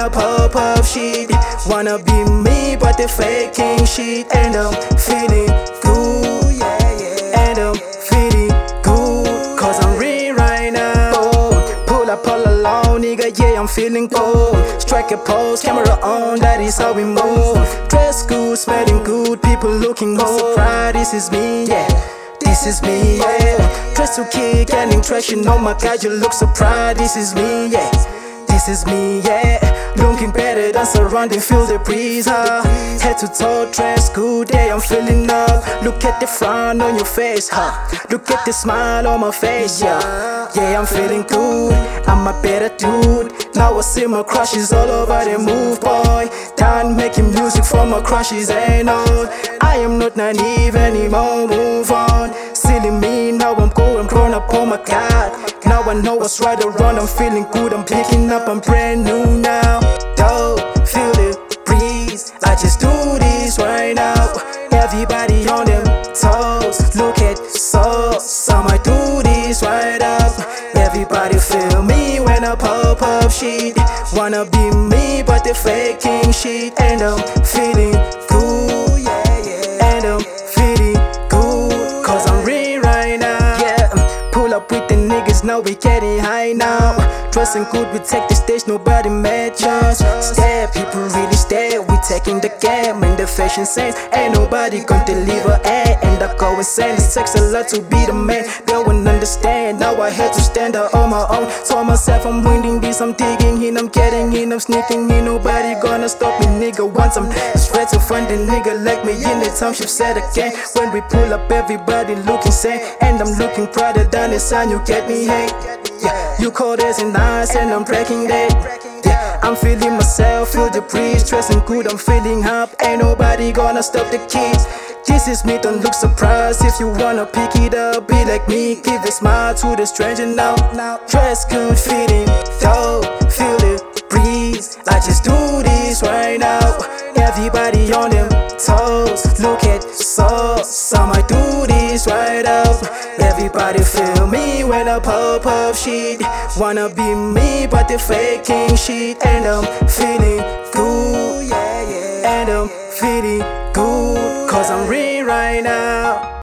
a pop shit. Wanna be me, but they faking shit. And I'm feeling good, and I'm feeling good, cause I'm real right now. Pull up all alone, nigga, yeah, I'm feeling cold. Strike a pose, camera on, that is how we move. Dress good, smelling good, people looking more proud. This is me, yeah, this is me, yeah. Dress to kick, getting traction, oh my god, you look so proud. This is me, yeah, this is me, yeah. Looking better than surrounding, feel the breeze, huh? Head to toe, dress good, yeah, I'm feeling up. Look at the frown on your face, huh? Look at the smile on my face, yeah. Yeah, I'm feeling good, I'm a better dude. Now I see my crushes all over the move, boy. Done making music for my crushes and all. I am not naive anymore, move on. Silly me, now I'm going grown up, oh my god. Now I know what's right or wrong, I'm feeling good, I'm picking up, I'm brand new now. Don't feel the breeze, I just do this right now. Everybody on them toes, look at so I do this right up. Everybody feel me when I pop up shit. Wanna be me, but they faking shit. And I'm feeling good, and I'm feeling good, cause I'm real right now. Yeah, pull up with the niggas, now we getting high now. Dressing good, we take the stage, nobody match us. Stare, people really stare, we taking the game and the fashion sense. Ain't nobody gonna deliver ad, and I go insane. It takes a lot to be the man, they won't understand. Now I had to stand out on my own. Told myself I'm winning this, I'm digging in, I'm getting in, I'm sneaking in. Nobody gonna stop me, nigga. Once I'm straight to find a nigga like me in the township set again. When we pull up, everybody looking sane, and I'm looking prouder than the sun, you get me, hey. Yeah, you call this and nice, and I'm breaking that. Yeah, I'm feeling myself, feel the breeze, dressing good, I'm feeling up. Ain't nobody gonna stop the kids. This is me, don't look surprised. If you wanna pick it up, be like me, give a smile to the stranger now. Dress good, feeling dope, feel the breeze. I just do this right now. Everybody on them toes, look at some I do this right up. Everybody feel me when I pop up shit. Wanna be me, but they faking shit. And I'm feeling good, and I'm feeling good, cause I'm real right now.